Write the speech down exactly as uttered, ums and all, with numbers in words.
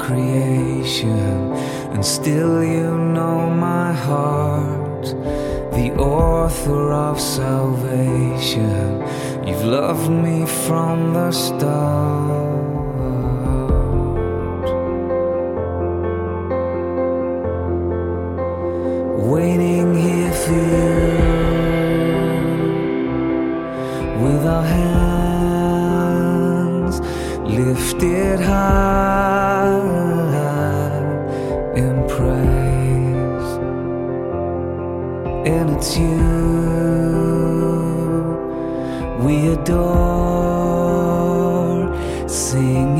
creation, and still you know my heart, the author of salvation. You've loved me from the start. Waiting here for you, with our hands lifted high in praise. And it's you we adore, sing